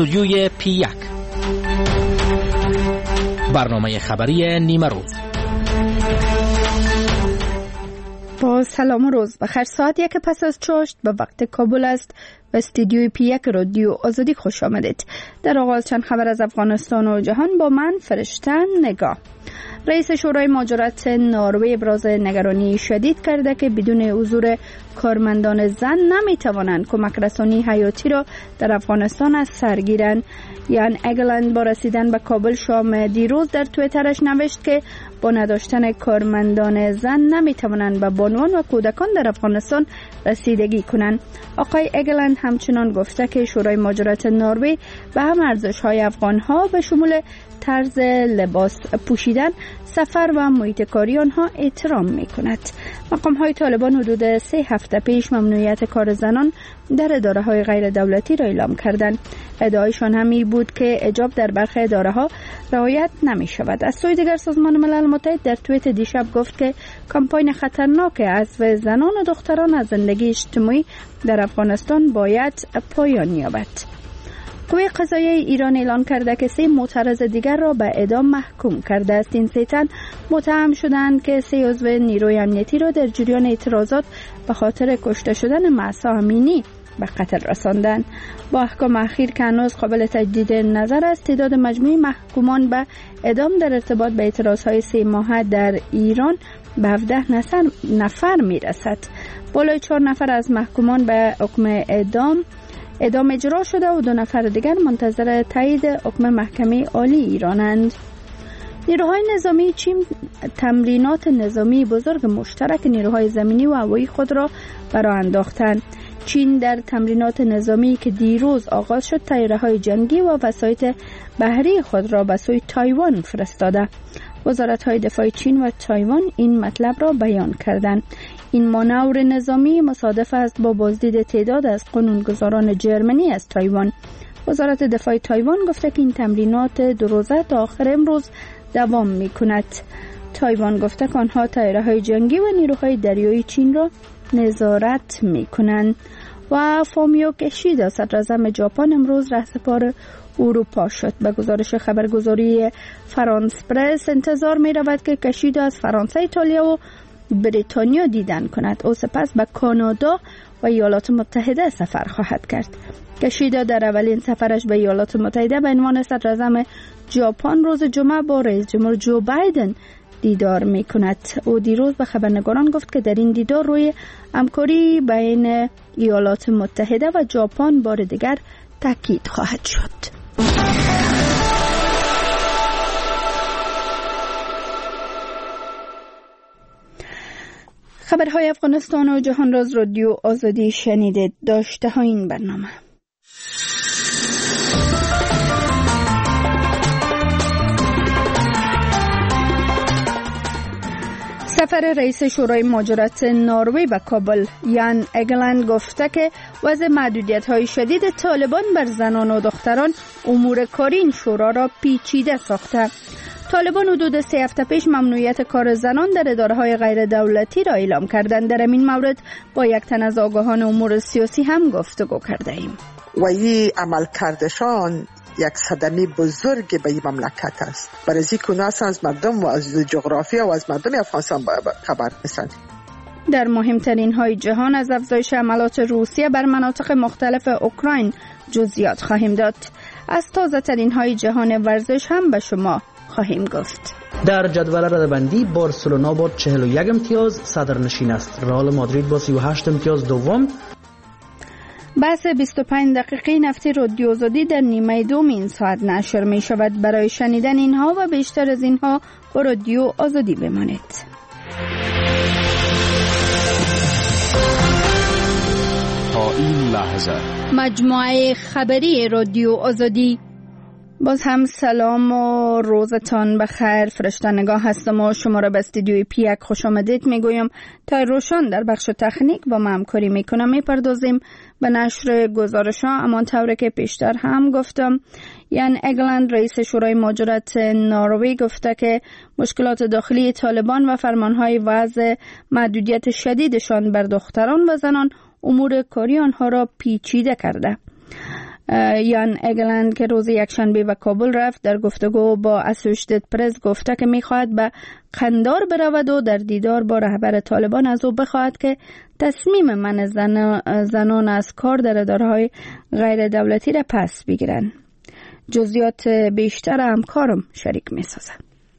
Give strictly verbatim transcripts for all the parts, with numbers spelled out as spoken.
استودیوی پی یک، برنامه خبری نیمه روز. با سلام و روز بخیر. ساعت یک پس از چاشت به وقت کابل است و استودیوی پی یک رادیو آزادی خوش آمدید. در آغاز چند خبر از افغانستان و جهان با من فرشته نگاه. رئیس شورای مهاجرت نروژ ابراز نگرانی شدید کرده که بدون حضور کارمندان زن نمیتوانند کمک رسانی حیاتی را در افغانستان از سر گیرند. یان اگلند با رسیدن به کابل شام دیروز در توییترش نوشت که با نداشتن کارمندان زن نمیتوانند به بانوان و کودکان در افغانستان رسیدگی کنند. آقای اگلند همچنان گفته که شورای مهاجرت نروژ به هم ارزش‌های افغان‌ها به شمول طرز لباس پوشیدن، سفر و محیط کاری آنها احترام می‌کند. مقام‌های طالبان حدود سه هفته پیش ممنوعیت کار زنان در اداره‌های غیر دولتی را اعلام کردند. ادعایشان همی بود که حجاب در برخی اداره‌ها رعایت نمی‌شود. از سوی دیگر سازمان ملل متحد در توییت دیشب گفت که کمپاین خطرناک حذف زنان و دختران از زندگی اجتماعی در افغانستان باید پایان یابد. قوه قضاییه ایران اعلان کرده که سه معترض دیگر را به اعدام محکوم کرده است. این سه تن متهم شدند که سه عضو نیروی امنیتی را در جریان اعتراضات به خاطر کشته شدن مهسا امینی به قتل رساندند. با احکام اخیر که هنوز قابل تجدید نظر است، تعداد مجموعی محکومان به اعدام در ارتباط به اعتراضهای سه ماهه در ایران به هفده نفر میرسد. بالای چهار نفر از محکومان به حکم اعدام اعدام اجرا شده و دو نفر دیگر منتظر تایید حکم محکمه عالی ایرانند. نیروهای نظامی چین تمرینات نظامی بزرگ مشترک نیروهای زمینی و هوایی خود را برآ انداختند. چین در تمرینات نظامی که دیروز آغاز شد، طیاره‌های جنگی و وسایط بحری خود را به سوی تایوان فرستاده. وزارت‌های دفاع چین و تایوان این مطلب را بیان کردند. این مانور نظامی مصادف است با بازدید تعداد از قانونگذاران جرمنی از تایوان. وزارت دفاع تایوان گفته که این تمرینات دو روزه تا آخر امروز دوام می‌کند. تایوان گفته که آنها طیاره‌های جنگی و نیروهای دریایی چین را نظارت می‌کنند. و فومیو کشیدا صدراعظم ژاپن امروز رهسپار اروپا شد. به گزارش خبرگزاری فرانس پرس انتظار می رود که کشیدا از فرانسه، ایتالیا و بریتانیا دیدن کند. او سپس به کانادا و ایالات متحده سفر خواهد کرد. کشیدا در اولین سفرش به ایالات متحده به عنوان صدراعظم ژاپن روز جمعه با رئیس جمهور جو بایدن دیدار می کند. او دیروز به خبرنگاران گفت که در این دیدار روی همکاری بین ایالات متحده و ژاپن بار دیگر تاکید خواهد شد. خبرهای افغانستان و جهان را از رادیو آزادی شنیدید. داشته ها این برنامه: سفر رئیس شورای مهاجرت نروژ به کابل. یان اگلند گفته که وضع محدودیت‌های شدید طالبان بر زنان و دختران امور کاری این شورا را پیچیده ساخته. طالبان حدود سه هفته پیش ممنوعیت کار زنان در اداره‌های غیر دولتی را اعلام کردند. در این مورد با یک تن از آگاهان امور سیاسی هم گفتگو کرده ایم. و این عمل کردشان یک صدمه بزرگ به این مملکت است. برای از این که از مردم و از جغرافیا و از مردم افغانستان خبر نیستند. در مهمترین های جهان از افزایش حملات روسیه بر مناطق مختلف اوکراین جزئیات خواهیم داد. از تازه ترین های جهان ورزش هم به شما خواهیم گفت. در جدول رده‌بندی بارسلونا با چهل و یک امتیاز صدرنشین است. رئال مادرید با سی و هشت امتیاز دوم. بحث بیست و پنج دقیقه نفتی رادیو آزادی در نیمه دوم این ساعت نشر می شود. برای شنیدن اینها و بیشتر از اینها با رادیو آزادی بمانید. تا این لحظه مجموعه خبری رادیو آزادی. باز هم سلام و روزتان بخیر. فرشته نگاه هستم و شما را به استودیوی پی یک خوش آمدید میگویم. تا روشن در بخش تکنیک با ما همکاری میکنم. میپردازیم به نشر گزارش ها. اما طوری که پیشتر هم گفتم، یان اگلند رئیس شورای مهاجرت نروژ گفته که مشکلات داخلی طالبان و فرمانهای وضع محدودیت شدیدشان بر دختران و زنان امور کاری آنها را پیچیده کرده. یان اگلند که روز یکشنبه به کابل رفت در گفتگو با اسوشیتد پرس گفته که میخواهد به قندار برود و در دیدار با رهبر طالبان از او بخواهد که تصمیم من زن زنان از کار در اداره‌های غیر دولتی را پس بگیرند. جزئیات بیشتر همکارم شریک می‌سازد.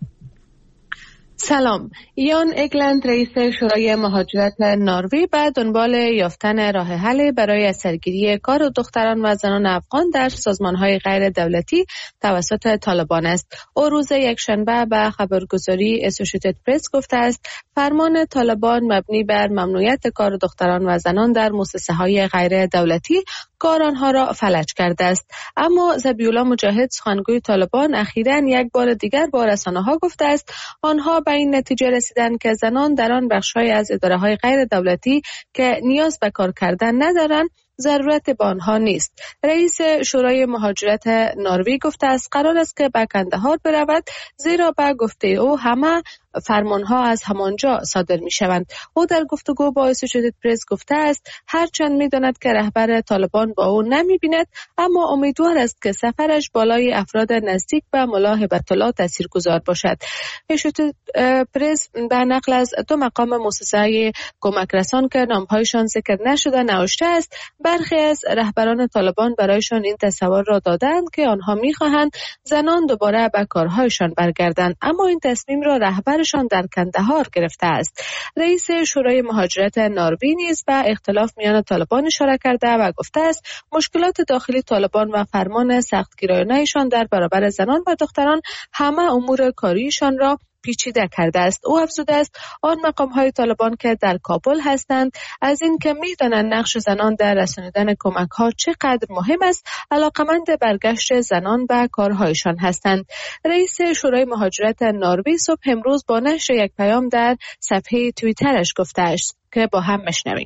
سلام. یان اگلند رئیس شورای مهاجرت نروژ به دنبال یافتن راه حل برای اثرگیری کار دختران و زنان افغان در سازمان‌های غیر دولتی توسط طالبان است. او روز یکشنبه به خبرگزاری اسوشیتد پرس گفته است فرمان طالبان مبنی بر ممنوعیت کار دختران و زنان در مؤسسه‌های غیر دولتی کار آنها را فلج کرده است. اما ذبیح‌الله مجاهد سخنگوی طالبان اخیراً یک بار دیگر با رسانه‌ها گفته است آنها به این نتیجه رسیدند که زنان در آن بخش‌های از اداره‌های غیر دولتی که نیاز به کار کردن ندارند ضرورت به آنها نیست. رئیس شورای مهاجرت نروژ گفته است قرار است که به کندهار برود زیرا به گفته او همه فرمانها از همانجا صادر می شوند. او در گفتگو با اسوشیتد پرس گفته است هرچند می داند که رهبر طالبان با او نمی بیند اما امیدوار است که سفرش بالای افراد نزدیک به ملا هبت الله تاثیرگذار باشد. اسوشیتد پرس به نقل از دو مقام مؤسسه کمک رسان که نامهایشان ذکر نشده نوشته است برخی از رهبران طالبان برایشان این تصور را دادند که آنها می خواهند زنان دوباره به کارهایشان برگردند اما این تصمیم را رهبر شان در کندهار گرفته است. رئیس شورای مهاجرت نروژ نیز به اختلاف میان طالبان اشاره کرده و گفته است مشکلات داخلی طالبان و فرمان سختگیرانه‌شان در برابر زنان و دختران همه امور کاریشان را پیچیده کرده است. او افزوده است آن مقام‌های طالبان که در کابل هستند از این که می‌دانند نقش زنان در رسانیدن کمک‌ها چقدر مهم است علاقمند برگشت زنان به کارهایشان هستند. رئیس شورای مهاجرت نروژ صبح امروز با نشر یک پیام در صفحه توییترش گفته است که با هم بشنویم.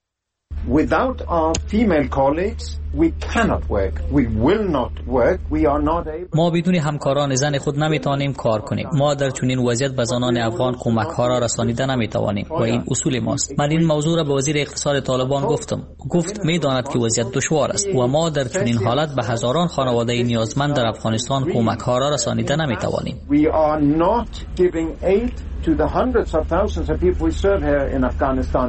Without our female colleagues, we cannot work. We will not work. We are not able. ما بدون همکاران زن خود نمیتوانیم کار کنیم. ما در چنین وضعیت به زنان افغان کمک ها را رسانیده نمیتوانیم و این اصول ماست. من این موضوع را به وزیر اقتصاد طالبان گفتم. گفت میداند که وضعیت دشوار است و ما در چنین حالت به هزاران خانواده نیازمند در افغانستان کمک ها را رسانیده نمیتوانیم. We are not giving aid to the hundreds of thousands of people we serve here in Afghanistan.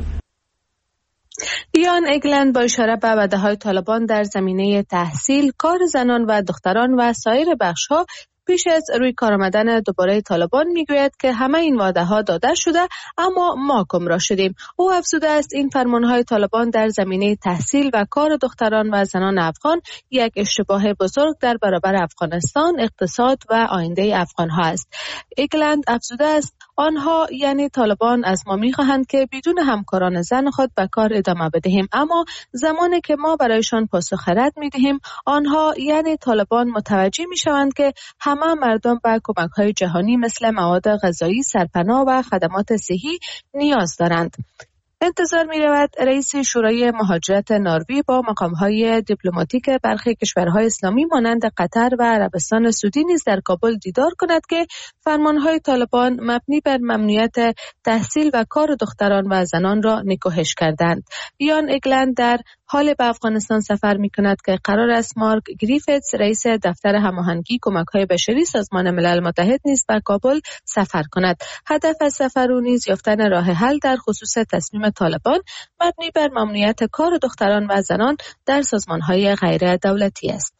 یان اگلند با اشاره به وعده‌های طالبان در زمینه تحصیل، کار زنان و دختران و سایر بخش‌ها پیش از روی کار آمدن دوباره طالبان میگوید که همه این وعده‌ها داده شده اما ما گمراه شدیم. او افزوده است این فرمان‌های طالبان در زمینه تحصیل و کار دختران و زنان افغان یک اشتباه بزرگ در برابر افغانستان، اقتصاد و آینده افغان‌ها است. اگلند افزوده است آنها یعنی طالبان از ما می‌خواهند که بدون همکاران زن خود به کار ادامه بدهیم اما زمانی که ما برایشان پاسخ رد می‌دهیم آنها یعنی طالبان متوجه می‌شوند که همه مردم به کمک‌های جهانی مثل مواد غذایی، سرپناه و خدمات صحی نیاز دارند. انتظار می رود رئیس شورای مهاجرت نروژ با مقام‌های دیپلماتیک برخی کشورهای اسلامی مانند قطر و عربستان سعودی نیز در کابل دیدار کند که فرمان‌های طالبان مبنی بر ممنوعیت تحصیل و کار دختران و زنان را نکوهش کردند. یان اگلند در حال به افغانستان سفر می کند که قرار است مارک گریفیتس رئیس دفتر هماهنگی کمک‌های بشری سازمان ملل متحد نیز به کابل سفر کند. هدف از سفر او نیز یافتن راه حل در خصوص تصمیم طالبان مبنی بر ممنوعیت کار دختران و زنان در سازمان‌های غیر دولتی است.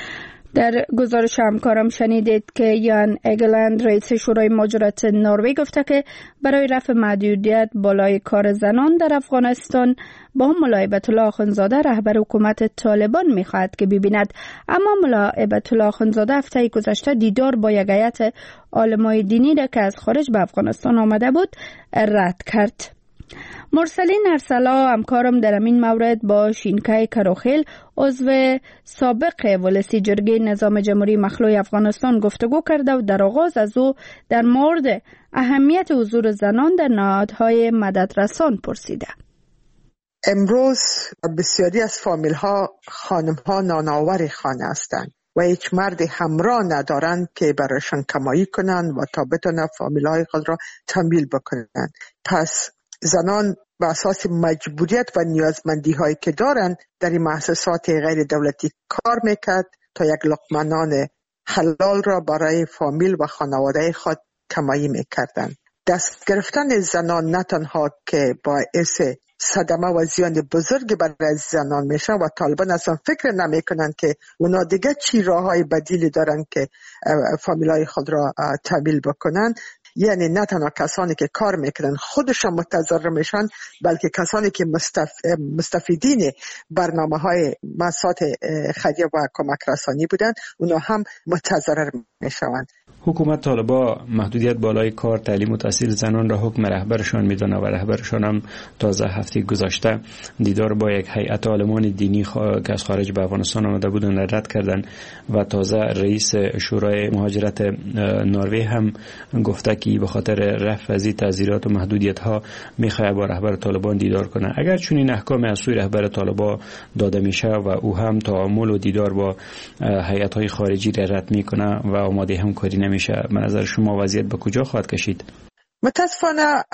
در گزارش همکارم شنیدید که یان اگلند رئیس شورای مهاجرت نروژ گفته که برای رفع محدودیت بالای کار زنان در افغانستان با ملا هبت الله اخندزاده رهبر حکومت طالبان می‌خواهد که ببیند، اما ملا هبت الله اخندزاده هفته گذشته دیدار با یک هیئت عالمای دینی را که از خارج به افغانستان آمده بود رد کرد. مرسلین ارسلا همکارم در این مورد با شینکای کروخیل عضو سابق ولسی جرگه نظام جمهوری مخلوع افغانستان گفتگو کرده و در آغاز از او در مورد اهمیت حضور زنان در نهادهای مددرسان پرسیده. امروز بسیاری از فامیل ها خانم ها نانآور خانه هستند و هیچ مرد همراه ندارند که برایشان کمایی کنند و تا بتوانند فامیل های خود را تمویل بکنند. پس زنان به اساس مجبوریت و نیازمندی هایی که دارن در این مؤسسات غیر دولتی کار میکرد تا یک لقمه نان حلال را برای فامیل و خانواده خود کمایی میکردن. دست گرفتن زنان نه تنها که باعث صدمه و زیان بزرگی برای زنان میشن و طالبان اصلا فکر نمیکنن که اونا دیگه چی راههای بدیلی دارن که فامیلای خود را تامین بکنن. یعنی نه تنها کسانی که کار میکنن خودشان متضرر میشن، بلکه کسانی که مستف... مستفیدین برنامه های مؤسسات خیریه و کمک رسانی بودن اونا هم متضرر میشوند. حکومت طالبا محدودیت بالای کار، تعلیم و تحصیل زنان را حکم رهبرشان میدونه و رهبرشان هم تازه هفته گذشته دیدار با یک هیئت عالمان دینی خوا... که از خارج به افغانستان آمده بودن رد کردن و تازه رئیس شورای مهاجرت نروژ هم گفته که به خاطر رفع از تعزیرات و محدودیت ها میخواد با رهبر طالبان دیدار کنه. اگر چون این احکام از سوی رهبر طالبا داده میشه و او هم تعامل و دیدار با هیئت های خارجی را رد میکنه و آماده همکاری نمیشه، به نظر شما وضعیت به کجا خواهد کشید؟ متاسفانه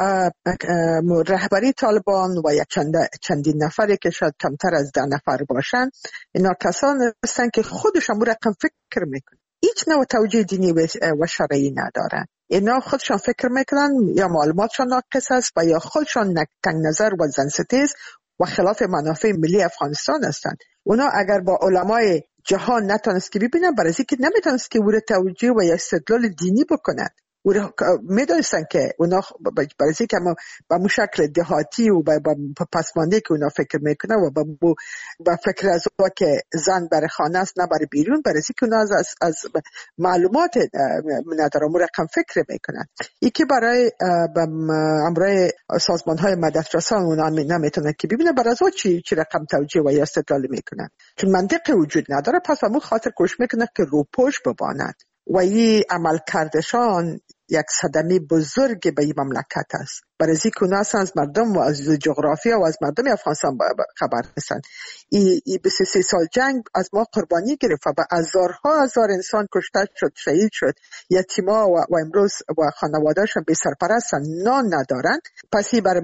رهبری طالبان و یک چند چندین نفری که شاید کمتر از ده نفر باشن، اینا کسانی هستند که خودشون رقم فکر میکنن، هیچ نوع توجیه دینی و شرعی ندارن. اینا خودشان فکر میکنن یا معلوماتشان ناقص است و یا خودشان تنگ نظر و زنستیز و خلاف منافع ملی افغانستان هستند. اونا اگر با علمای جهان نتونست که ببینن، برای اینکه نمیتونست که ور توجیه و یا استدلال دینی بکنند. و میدونستن که اونا برای اینکه با مو شکل دهاتی و با پسمانده که اونا فکر میکنن و با, با فکر از او که زن برای خانه است نه برای بیرون، برای اینکه اونا از, از, از معلومات ندارن رقم فکر میکنن. ای که برای امرای سازمان های مدد رسان اونا نمیتونن که ببینن برای از او چی, چی رقم توجیه و یا استدلال میکنن، چون منطقی وجود نداره. پس همون خاطر کوشش میکنن که روپوش ببانند و این عمل کردشان یک صدمه بزرگ به این مملکت است. برای اینکه اونا از مردم و از جغرافیا و از مردم افغانستان خبر هستند. این بیست و سه سال جنگ از ما قربانی گرفت و هزارها هزار انسان کشته شد، شهید شد، یتیما و, و امروز و خانواده‌شان بی سرپرستن، نان ندارند. پس برای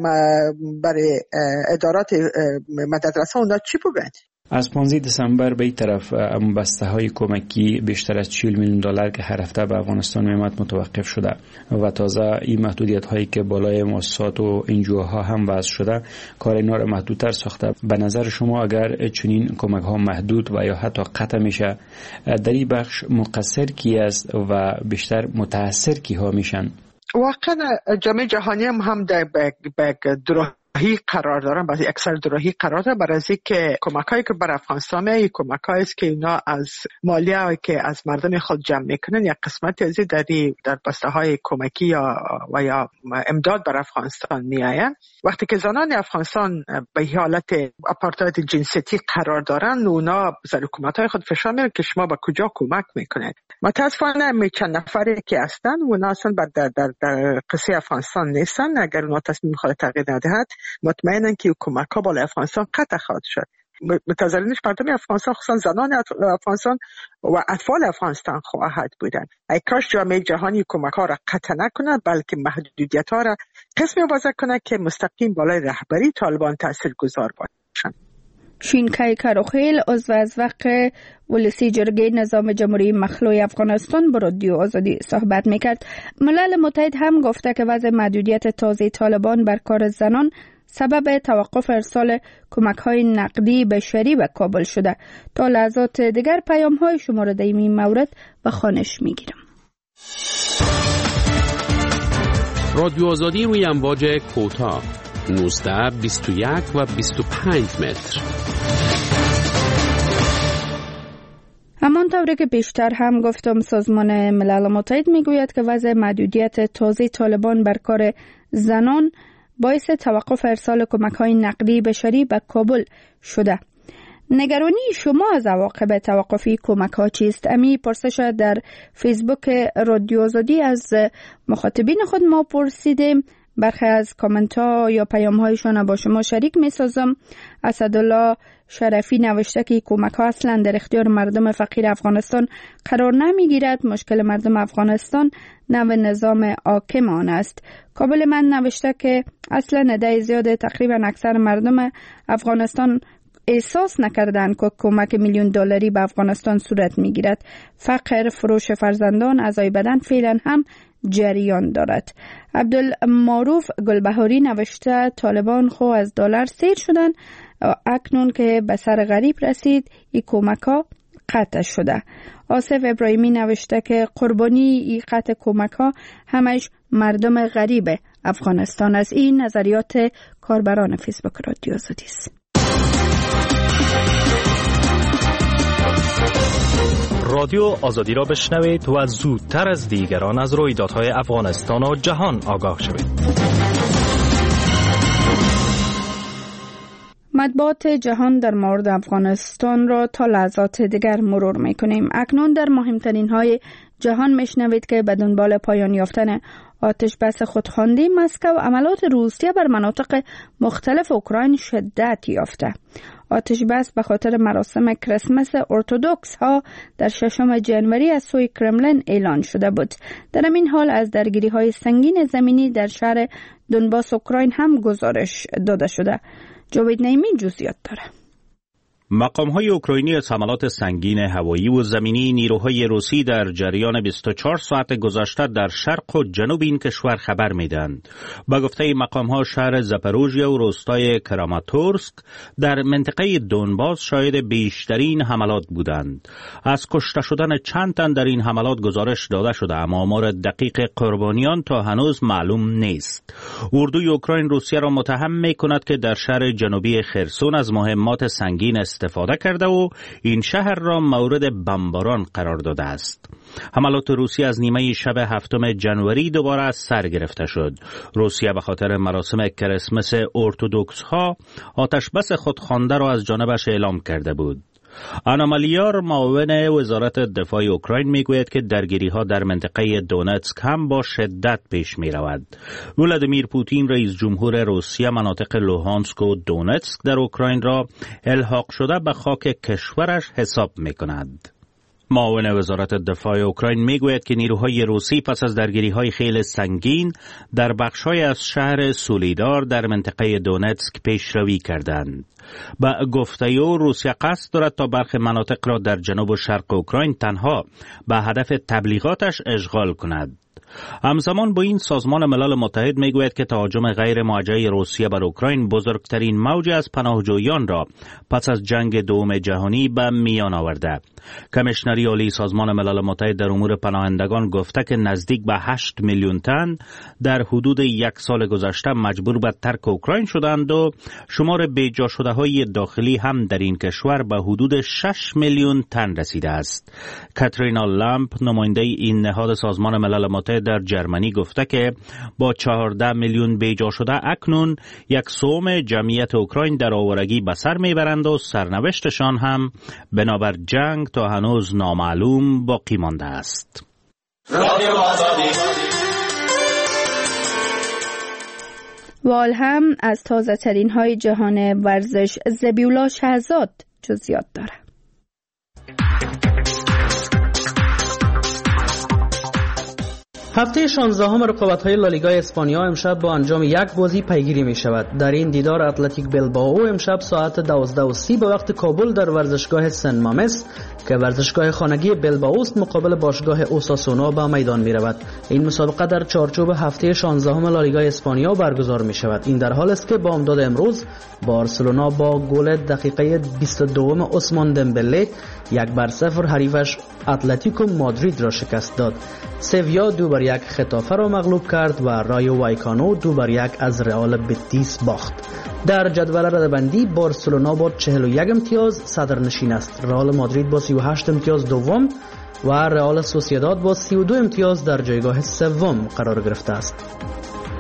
برای ادارات مددرسان اونا چی بگن؟ از پانزده دسامبر به این طرف بسته های کمکی بیشتر از چهل میلیون دلار که هر هفته به افغانستان میآمد متوقف شده و تازه این محدودیت هایی که بالای مؤسسات و انجیوها هم وضع شده کار اینا را محدودتر ساخته. به نظر شما اگر چنین کمک ها محدود و یا حتی قطع میشه، در این بخش مقصر کی است و بیشتر متاثر کی ها میشن؟ واقعا جامعه جهانی هم هم در بگ درو هی قرار دارن، بعضی اکثر دراهی قرار دارن، برای اینکه کمکایی که بر افغانستان میاد کمکایی است که اینا از مالیه که از مردم خود جمع میکنن، یک قسمتی از در در بسته‌های کمکی یا و یا امداد بر افغانستان میآیند. وقتی که زنان افغانستان به حالت آپارتاید جنسیتی قرار دارن، اونا بر حکومت‌های خود فشار میارن که شما به کجا کمک میکنید. متاسفانه می چند نفری که هستن اونا اصلا در در در قصه افغانستان نیستن. اگر اونا تصمیم خود تغییر ندهد، مطمئنن که کمک ها بالای افغانستان قطع خواهد شد. متضررینش مردم افغانستان، خصوصا زنان افغانستان و اطفال افغانستان خواهد بودن. ای کاش جامعه جهانی کمک ها را قطع نکنه، بلکه محدودیت ها را قسمی وضع کنه که مستقیم بالای رهبری طالبان تاثیرگذار باشند. شینکای کاروخیل عضو از وقت ولسی جرگه نظام جمهوری مخلوع افغانستان با رادیو آزادی صحبت میکرد. ملل متحد هم گفته که وضع محدودیت تازه طالبان بر کار زنان سبب توقف ارسال کمک های نقدی بشری به کابل شده. تا لحظات دیگر پیام های شما را در این مورد به خوانش میگیرم. رادیو آزادی روی امواج کوتاه نوزده، بیست و یک و بیست و پنج متر. همانطوری که بیشتر هم گفتم، سازمان ملل متحد میگوید که وضع محدودیت تازه طالبان بر کار زنان باعث توقف ارسال کمک‌های نقدی بشری به کابل شده. نگرانی شما از عواقب توقفی کمک‌ها چیست؟ امی پرسش در فیسبوک رادیو آزادی از مخاطبین خود ما پرسیدیم. برخی از کامنت ها یا پیام هایشان با شما شریک می سازم. اسدالله شرفی نوشته که کمک ها اصلا در اختیار مردم فقیر افغانستان قرار نمی گیرد. مشکل مردم افغانستان نو نظام حاکم آن است. کابل من نوشته که اصلا نده زیاده تقریبا اکثر مردم افغانستان احساس نکردن که کمک میلیون دلاری به افغانستان صورت می گیرد. فقر، فروش فرزندان، اعضای بدن فعلا هم جریان دارد. عبدالمعروف گلبهاری نوشته طالبان خو از دلار سیر شدن، اکنون که به سر غریب رسید این کمک ها قطع شده. آصف ابراهیمی نوشته که قربانی این قطع کمک ها همش مردم غریب افغانستان است. این نظریات کاربران فیسبوک رادیو آزادی است. رادیو آزادی را بشنوید و زودتر از دیگران از رویدادهای افغانستان و جهان آگاه شوید. مطبوعات جهان در مورد افغانستان را تا لحظات دیگر مرور میکنیم. اکنون در مهمترین های جهان میشنوید که به دنبال پایان یافتن آتش بس خودخواندی مسکو عملات روسیه بر مناطق مختلف اوکراین شدت یافته. آتش بس به خاطر مراسم کریسمس ارتدوکس ها در ششم جنوری از سوی کرملین اعلان شده بود. در این حال از درگیری های سنگین زمینی در شهر دونباس اوکراین هم گزارش داده شده. جاوید نعیمی جزئیات داره. مقام‌های اوکراینی از حملات سنگین هوایی و زمینی نیروهای روسی در جریان بیست و چهار ساعت گذشته در شرق و جنوب این کشور خبر میدهند. با گفته مقام‌ها شهر زاپاروژیا و روستای کراماتورسک در منطقه دونباس شاهد بیشترین حملات بودند. از کشته شدن چند تن در این حملات گزارش داده شده، اما آمار دقیق قربانیان تا هنوز معلوم نیست. اردوی اوکراین روسیه را متهم می‌کند که در شهر جنوبی خرسون از مهمات سنگین استفاده کرده و این شهر را مورد بمباران قرار داده است. حملات روسیه از نیمه شب هفتم جنوری دوباره از سر گرفته شد. روسیه به خاطر مراسم کریسمس ارتدوکس ها آتش بس خودخوانده را از جانبش اعلام کرده بود. آنا مالیار معاون وزارت دفاع اوکراین میگوید که درگیری ها در منطقه دونتسک هم با شدت پیش می رود. ولادیمیر پوتین رئیس جمهور روسیه مناطق لوهانسک و دونتسک در اوکراین را الحاق شده به خاک کشورش حساب می کند. معاون وزارت دفاع اوکراین میگوید که نیروهای روسی پس از درگیری‌های خیلی سنگین در بخش‌های از شهر سولیدار در منطقه دونتسک پیشروی کردند. با گفته او روسیه قصد دارد تا برخی مناطق را در جنوب و شرق اوکراین تنها به هدف تبلیغاتش اشغال کند. همزمان با این سازمان ملل متحد میگوید که تهاجم غیر موجه روسیه بر اوکراین بزرگترین موج از پناهجویان را پس از جنگ دوم جهانی به میان آورده. کمیشنری عالی سازمان ملل متحد در امور پناهندگان گفته که نزدیک به هشت میلیون تن در حدود یک سال گذشته مجبور به ترک اوکراین شدند و شمار بیجا شده های داخلی هم در این کشور به حدود شش میلیون تن رسیده است. کاترینا لامپ نماینده این نهاد سازمان ملل متحد در جرمنی گفته که با چهارده میلیون بیجا شده اکنون یک سوم جمعیت اوکراین در آوارگی به سر میبرند و سرنوشتشان هم بنابر جنگ تا هنوز نامعلوم باقی مانده است. وال هم از تازه ترین های جهان ورزش زبیولا شهزاد جزئیات داره. هفته شانزدهم رقابت‌های لالیگا اسپانیا امشب با انجام یک بازی پیگیری می شود. در این دیدار اتلتیک بلبائو امشب ساعت دوازده و سی به وقت کابل در ورزشگاه سن مامس که ورزشگاه خانگی بلبائو است مقابل باشگاه اوساسونا به میدان می رود. این مسابقه در چارچوب هفته شانزدهم لالیگا اسپانیا برگزار می شود. این در حال است که با امداد امروز بارسلونا با گل دقیقه بیست و دو عثمان دمبله یک بر صفر حریفش اتلتیکو مادرید را شکست داد. سویا دو بر یک خطافه را مغلوب کرد و رایو وایکانو دو بر یک از رئال بتیس باخت. در جدول رده‌بندی بارسلونا با چهل و یک امتیاز صدرنشین است. رئال مادرید با سی و هشت امتیاز دوم و رئال سوسییداد با سی و دو امتیاز در جایگاه سوم قرار گرفته است.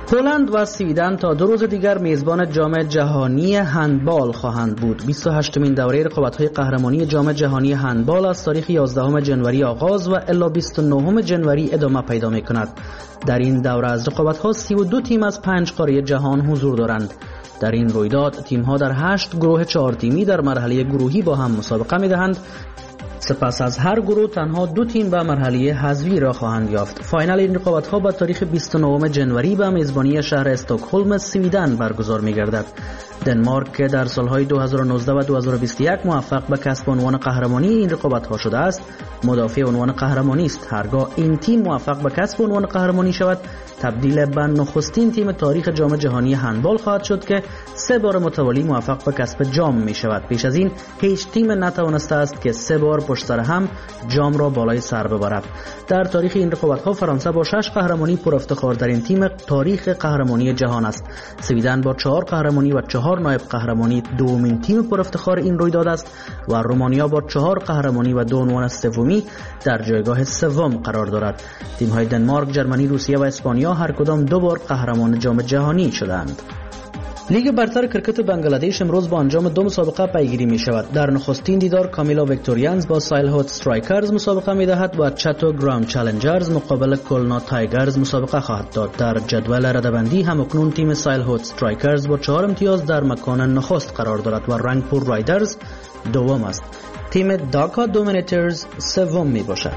پولند و سویدن تا دو روز دیگر میزبان جام جهانی هندبال خواهند بود. بیست و هشتمین دوره رقابت‌های قهرمانی جام جهانی هندبال از تاریخ یازدهم ژانویه آغاز و الی بیست و نهم ژانویه ادامه پیدا می‌کند. در این دوره از رقابت‌ها سی و دو تیم از پنج قاره جهان حضور دارند. در این رویداد تیم‌ها در هشت گروه چهار تیمی در مرحله گروهی با هم مسابقه می‌دهند. سپس از هر گروه تنها دو تیم به مرحله حذفی را خواهند یافت. فاینال این رقابت‌ها با تاریخ بیست و نهم ژانویه به میزبانی شهر استکهلم سویدن برگزار می‌گردد. دنمارک که در سال‌های دو هزار و نوزده و دو هزار و بیست و یک موفق به کسب عنوان قهرمانی این رقابت‌ها شده است، مدافع عنوان قهرمانی است. هرگاه این تیم موفق به کسب عنوان قهرمانی شود، تبدیل به نخستین تیم تاریخ جام جهانی هندبال خواهد شد که سه بار متوالی موفق به کسب جام می شود. پیش از این هیچ تیم نتوانسته است که سه بار پشت سر هم جام را بالای سر ببرد. در تاریخ این رقابت‌ها فرانسه با شش قهرمانی پر افتخار در این تیم تاریخ قهرمانی جهان است. سویدن با چهار قهرمانی و چهار نایب قهرمانی دومین تیم پر افتخار این رویداد است و رومانیا با چهار قهرمانی و دو عنوان سومی در جایگاه سوم قرار دارد. تیم‌های دنمارک، ژرمنی، روسیه و اسپانیا هر کدام دو بار قهرمان جام جهانی شدند. لیگ برتر کرکت بنگلادش امروز با انجام دو مسابقه پیگیری می شود. در نخستین دیدار کامیلا ویکتوریانز با سایل هوت استرایکرز مسابقه می دهد و چاتو گراوند چالنجرز مقابل کلنا تایگرز مسابقه خواهد داد. در جدول رده‌بندی هم اکنون تیم سایل هوت استرایکرز با چهار امتیاز در مکان نخست قرار دارد و رنگپور رایدرز دوم است. تیم داکا دومینیترز سوم می باشد.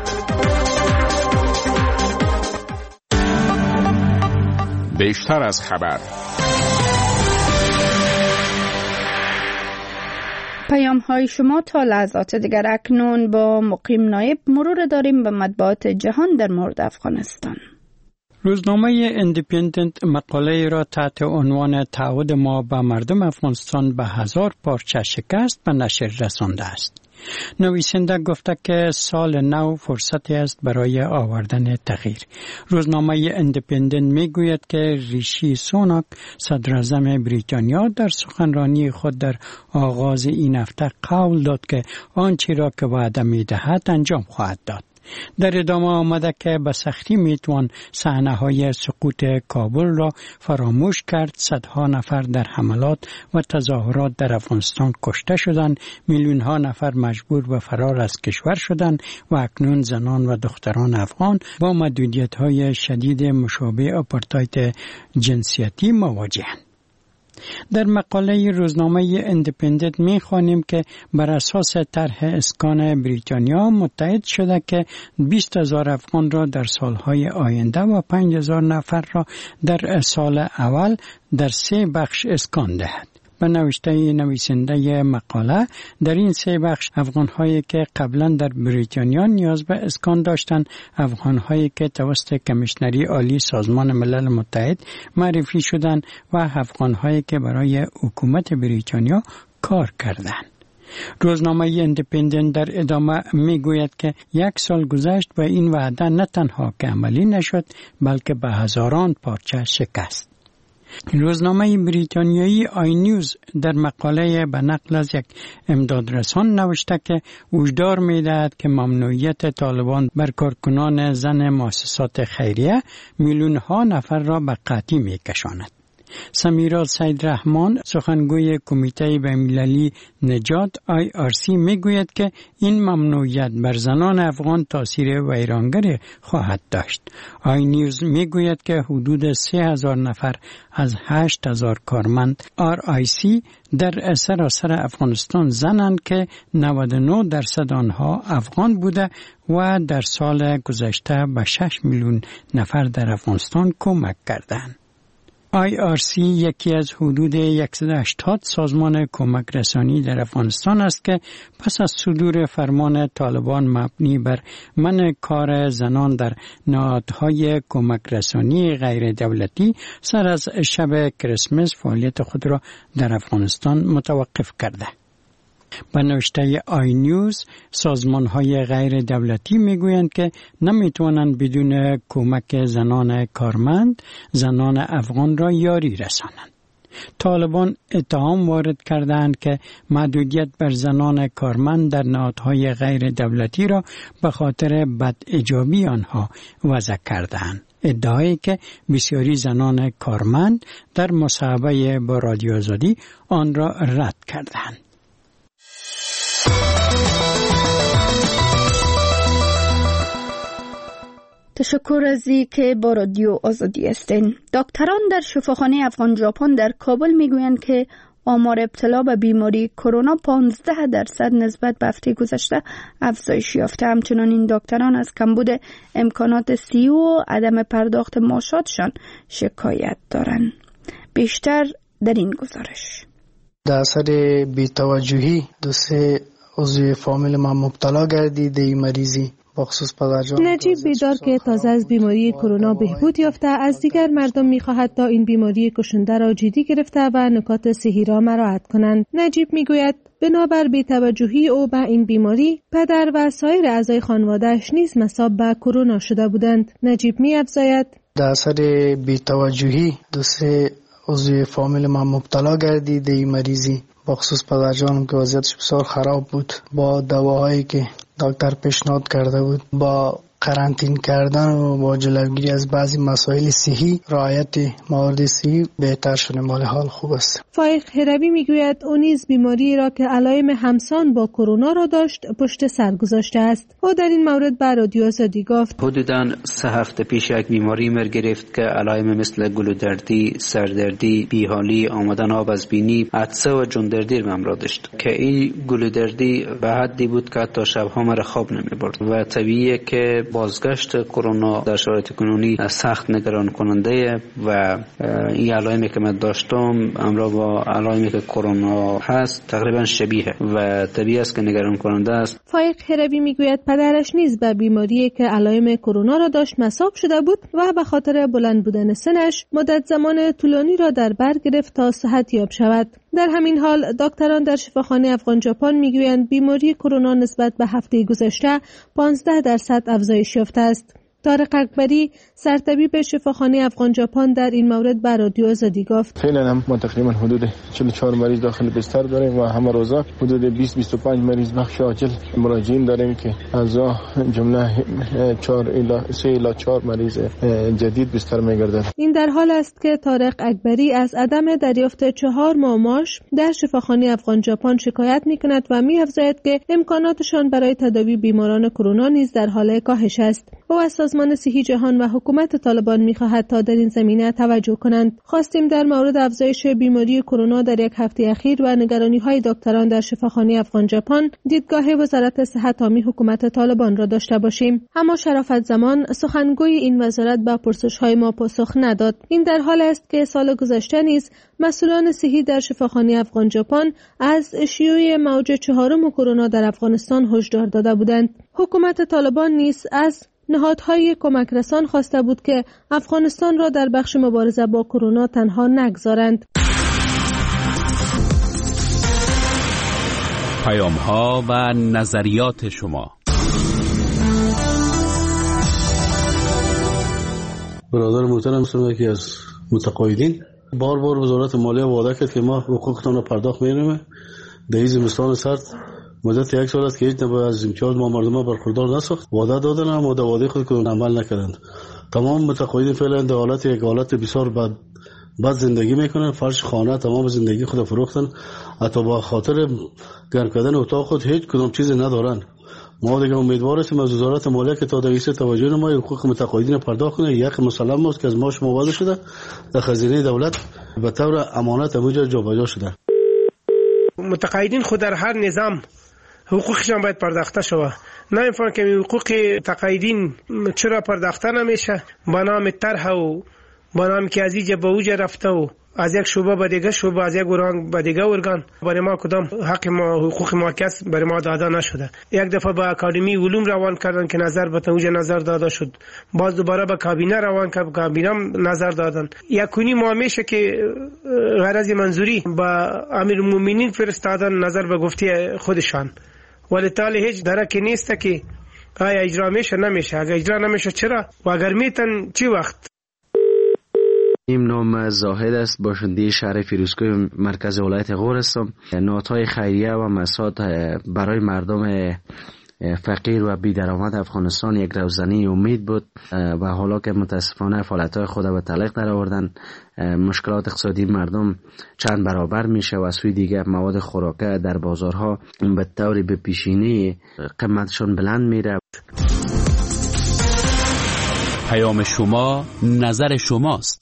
بیشتر از خبر. پیام های شما تا لحظات دیگر. اکنون با مقیم نایب مرور داریم به مطبوعات جهان در مورد افغانستان. روزنامه اندیپندنت مقاله را تحت عنوان تعهد ما به مردم افغانستان به هزار پارچه شکست به نشر رسانده است. نویسنده گفته که سال نو فرصتی است برای آوردن تغییر. روزنامه اندیپندنت میگوید که ریشی سوناک صدراعظم بریتانیا در سخنرانی خود در آغاز این هفته قول داد که آنچه را که وعده میدهد انجام خواهد داد. در ادامه آمده که به سختی میتوان صحنه‌های سقوط کابل را فراموش کرد. صدها نفر در حملات و تظاهرات در افغانستان کشته شدند، میلیون ها نفر مجبور به فرار از کشور شدند و اکنون زنان و دختران افغان با محدودیت‌های شدید مشابه آپارتاید جنسیتی مواجهند. در مقاله روزنامه اندیپندنت می خوانیم که بر اساس طرح اسکان بریتانیا متحد شده که بیست هزار افغان را در سالهای آینده و پنج هزار نفر را در سال اول در سه بخش اسکان دهد. به نوشته نویسنده مقاله، در این سه بخش افغان‌هایی که قبلا در بریتانیا نیاز به اسکان داشتند، افغان‌هایی که توسط کمیشنری عالی سازمان ملل متحد معرفی شدند و افغان‌هایی که برای حکومت بریتانیا کار کردند. روزنامه اندیپندنت در ادامه میگوید که یک سال گذشت و این وعده نه تنها که عملی نشد بلکه به هزاران پارچه شکست. روزنامه بریتانیایی آی نیوز در مقاله به نقل از یک امدادرسان نوشته که هشدار می‌دهد که ممنوعیت طالبان بر کارکنان زن مؤسسات خیریه میلیون ها نفر را به قحطی می‌کشاند. سمیرا سید رحمان، سخنگوی کمیته بین‌المللی نجات آی آر سی میگوید که این ممنوعیت بر زنان افغان تاثیر ویرانگر خواهد داشت. آی نیوز میگوید که حدود سه هزار نفر از هشت هزار کارمند آر آی سی در سراسر افغانستان زنند که نود و نه درصد آنها افغان بوده و در سال گذشته به شش میلیون نفر در افغانستان کمک کردند. آی آر سی یکی از حدود صد و هشتاد سازمان کمک رسانی در افغانستان است که پس از صدور فرمان طالبان مبنی بر منع کار زنان در نهادهای کمک رسانی غیر دولتی سر از شب کریسمس فعالیت خود را در افغانستان متوقف کرده. به نوشته آی نیوز، سازمان‌های غیر دولتی میگویند که نمیتوانند بدون کمک زنان کارمند زنان افغان را یاری رسانند. طالبان اتهام وارد کردند که محدودیت بر زنان کارمند در نهادهای غیر دولتی را به خاطر بداجابی آنها وضع کردند. ادعایی که بسیاری زنان کارمند در مصاحبه با رادیو آزادی آن را رد کردند. تشکر از که با رادیو آزادی هستین. دکتران در شفاخانه افغان ژاپن در کابل میگویند که آمار ابتلا به بیماری کرونا پانزده درصد نسبت به هفته گذشته افزایش یافته. همچنان این دکتران از کمبود امکانات صحی و عدم پرداخت معاشاتشان شکایت دارند. بیشتر در این گزارش. در اثر بی‌توجهی دو سه عضو فامیل ما مبتلا گردیده این مریضی. نجیب بیدار که تازه از بیماری کرونا بهبود یافته از دیگر مردم می‌خواهد تا این بیماری کشنده را جدی گرفته و نکات صحی را مراعات کنند. نجیب میگوید بنابر بی‌توجهی او به این بیماری پدر و سایر اعضای خانواده‌اش نیز مصاب به کرونا شده بودند. نجیب می‌افزاید در اثر بی‌توجهی دو سه عضو فامیل ما مبتلا گردیده این مریضی، بخصوص پدرجانم که وضعیتش بسیار خراب بود، با دواهایی که دکتر پیشنهاد کرده بود، با قرنطین کردن و با جلوگیری از بعضی مسائل صحی، رعایت موارد صحی بهتر شده. مال حال خوب است. فایق هربی میگوید او نیز بیماری را که علائم همسان با کرونا را داشت پشت سر گذاشته است. او در این مورد بر رادیو آزادی گفت حدوداً سه هفته پیش یک بیماری مر گرفت که علائم مثل گلودردی، سردردی، بیحالی، آمدن آب از بینی، عطسه و جندردی را را داشت که این گلودردی به حدی بود که تا شبها مرا خواب نمی‌برد و طبیعیه که بازگشت کرونا در شرایط کنونی سخت نگران کننده و این علائمی که من داشتم همراه با علائمی که کرونا هست تقریبا شبیه و طبیعی است که نگران کننده است. فایق هربی میگوید پدرش نیز به بیماری که علائم کرونا را داشت مصاب شده بود و به خاطر بلند بودن سنش مدت زمان طولانی را در بر گرفت تا صحت یاب شود. در همین حال دکتران در شفاخانه افغان ژاپن میگویند بیماری کرونا نسبت به هفته گذشته پانزده درصد افزایش یافته است. طارق اکبری سرطبیب شفاخانه افغان ژاپن در این مورد بر رادیو آزادی گفت فعلا هم ما تقریبا حدود چهل و چهار مریض داخل بستر داریم و همه روزا حدود بیست تا بیست و پنج مریض بخش عاجل مراجعین داریم که از جمله چهار الی سه الی چهار مریض جدید بستر میگردند. این در حال است که طارق اکبری از عدم دریافت چهار ماه معاش در شفاخانه افغان ژاپن شکایت میکند و می‌افزاید که امکاناتشان برای تداوی بیماران کرونا نیز در حال کاهش است. او از سازمان صحی جهان و حکومت طالبان می‌خواهد تا در این زمینه توجه کنند. خواستیم در مورد افزایش بیماری کرونا در یک هفته اخیر و نگرانی‌های دکتران در شفاخانه افغان ژاپن دیدگاه وزارت صحت عامی حکومت طالبان را داشته باشیم. اما شرافت زمان سخنگوی این وزارت به پرسش‌های ما پاسخ نداد. این در حال است که سال گذشته نیز مسئولان صحی در شفاخانه افغان ژاپن از شیوع موج چهارم کرونا در افغانستان هشدار داده بودند. حکومت طالبان نیز از نهادهای کمک رسان خواسته بود که افغانستان را در بخش مبارزه با کرونا تنها نگذارند. پیام‌ها و نظریات شما. برادر محترم سرمه که از متقاعدین بار بار وزارت مالیه وعده کرد که ما حقوقتان را پرداخت می‌کنیم. در این زمستان سرد مدت یک سال است که هیچ نوع از امتیاز ما مردم برخوردار نساخت. وعده دادن اما در وعده خود کدام عمل نکردند. تمام متقاعدین فعلا در حالت یک حالت بسیار بد بد زندگی میکنن. فرش خانه تمام زندگی خود فروختن. حتی با خاطر گرم کردن اتاق خود هیچ کدام چیزی ندارن. ما دیگه امیدوار هستیم از وزارت مالیه که تا دیگه توجه نمای حقوق متقاعدین پرداخت کنه. یک مسلم است که از ماش مواظب شده در خزینه دولت به طور امانت اونجا جابجا شده. متقاعدین خود در هر نظام حقوقشان باید پرداخته شود. نه اینفان که حقوق تقاعدین چرا پرداخته نمیشه با نام طرح و با نام که از اینجا به اوجا رفته و از یک شعبه به دیگه شعبه از یک ارگان به دیگه ارگان برای ما کدام حق ما حقوق ما کس برای ما داده نشده. یک دفعه به اکادمی علوم روان کردن که نظر به اوجا نظر داده شد. باز دوباره به کابینه روان کرد، کابینه نظر دادن. یکونی ما میشه که غرض منظوری با امیرالمومنین فرستادن نظر به گفته خودشان. ولی تالی هیچ درکی نیست که آیا اجرا میشه نمیشه. اگر اجرا نمیشه چرا و اگر میتن چی وقت. این نام زاهد است، باشنده شهر فیروزکوه مرکز ولایت غور هستم. نهادهای خیریه و مساعد برای مردم فقیر و بی‌درآمد افغانستان یک روزنه امید بود و حالا که متاسفانه فعالیت‌های خود به تعلیق در آوردن، مشکلات اقتصادی مردم چند برابر میشه و سوی دیگه مواد خوراکه در بازارها به طور به پیشینه قیمتشون بلند میره. پیام شما، نظر شماست.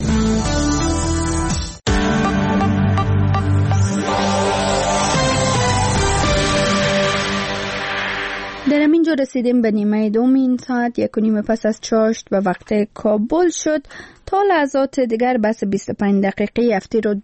در همینجا رسیدیم به نیمه دوم این ساعت، یک و نیم پس از چاشت و وقت کابل شد. تا لحظات دیگر بس بیست و پنج دقیقه هفته رو